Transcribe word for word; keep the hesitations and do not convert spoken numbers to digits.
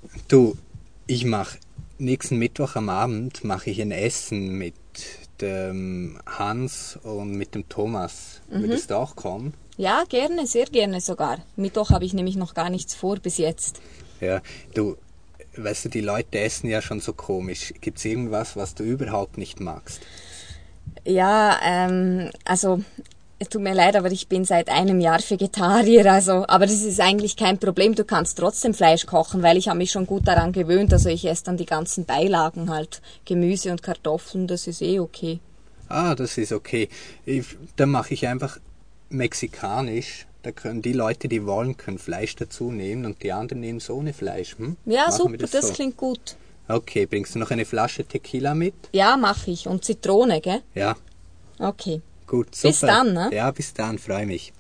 Du, ich mache nächsten Mittwoch am Abend mache ich ein Essen mit dem Hans und mit dem Thomas. Mhm. Würdest du auch kommen? Ja, gerne, sehr gerne sogar. Mittwoch habe ich nämlich noch gar nichts vor bis jetzt. Ja, du, weißt du, die Leute essen ja schon so komisch. Gibt's irgendwas, was du überhaupt nicht magst? Ja, ähm, also es tut mir leid, aber ich bin seit einem Jahr Vegetarier, also, aber das ist eigentlich kein Problem. Du kannst trotzdem Fleisch kochen, weil ich habe mich schon gut daran gewöhnt. Also ich esse dann die ganzen Beilagen halt, Gemüse und Kartoffeln, das ist eh okay. Ah, das ist okay. Ich, dann mache ich einfach mexikanisch. Da können die Leute, die wollen, können Fleisch dazu nehmen und die anderen nehmen es ohne Fleisch. Hm? Ja, Machen super, wir das, das so? klingt gut. Okay, bringst du noch eine Flasche Tequila mit? Ja, mache ich. Und Zitrone, gell? Ja. Okay. Gut, super. Bis dann, ne? Ja, bis dann, freue mich.